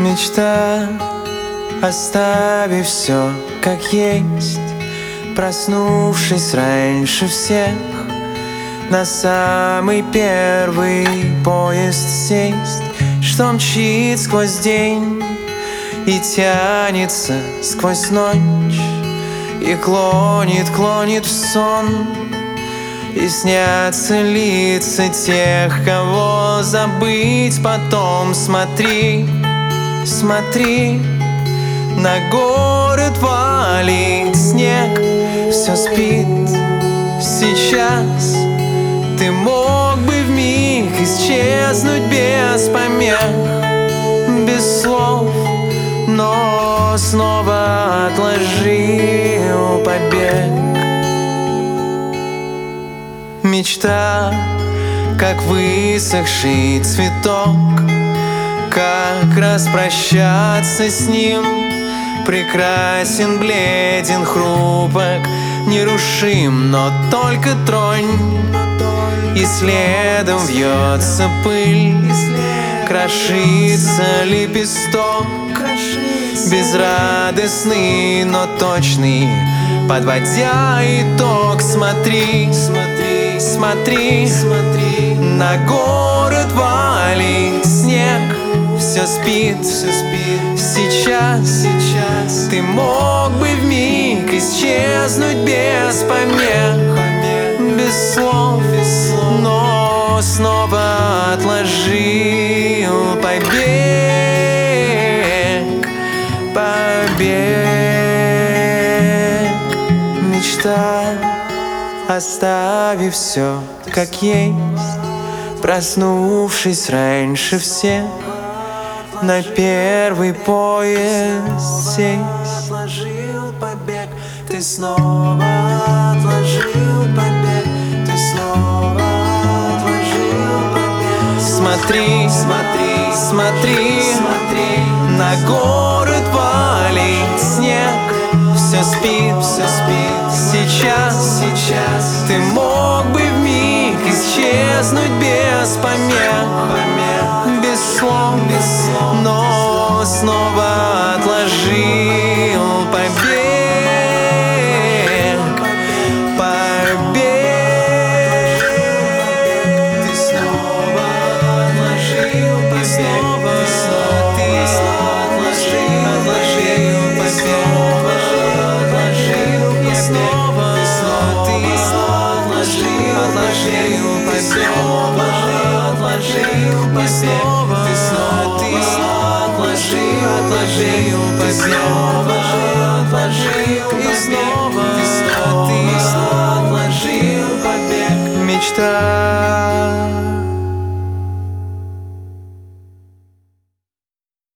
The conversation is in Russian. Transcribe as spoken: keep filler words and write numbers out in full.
Мечта, оставив все как есть, проснувшись раньше всех, на самый первый поезд сесть, что мчит сквозь день и тянется сквозь ночь, и клонит, клонит в сон. И снятся лица тех, кого забыть потом. Смотри, смотри, на город валит снег, все спит сейчас. Ты мог бы вмиг исчезнуть без помех, без слов, но снова отложил побег. Мечта, как высохший цветок, как распрощаться с ним. Прекрасен, бледен, хрупок, нерушим, но только тронь, и следом вьется пыль, крошится лепесток, безрадостный, но точный, подводя итог. Смотри, смотри, смотри, смотри, на город валит снег, все спит, все спит. Сейчас, сейчас ты мог бы вмиг исчезнуть без помех, без слов, без слов, но снова отложил побег, побег. Мечта, оставив все как есть, проснувшись раньше всех, на первый поезд сесть. Отложил побег, ты снова отложил побег, ты снова отложил побег. Смотри, смотри, смотри, смотри, на город валит снег, все спит, все спит. Сейчас, сейчас ты мог бы вмиг исчезнуть без помех, без слов, без слов, но снова отложил побег, побег. Ты снова отложил побег, ты снова отложил, отложил побег, и снова ты отложил, отложил побег, и снова ты отложил, отложил побег, и снова ты отложил побег. Мечта,